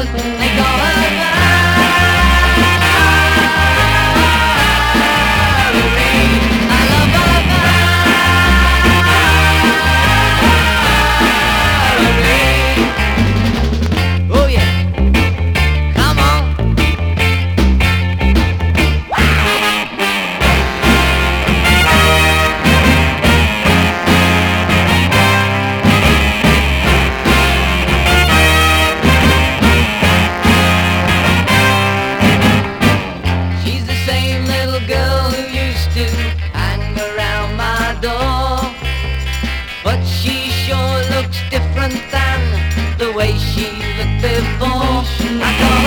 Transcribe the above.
They call her Valerie. I love her Valerie. Oh yeah, come on. She's the same little girl who used to hang around my door, but she sure looks different than the way she looked before. I call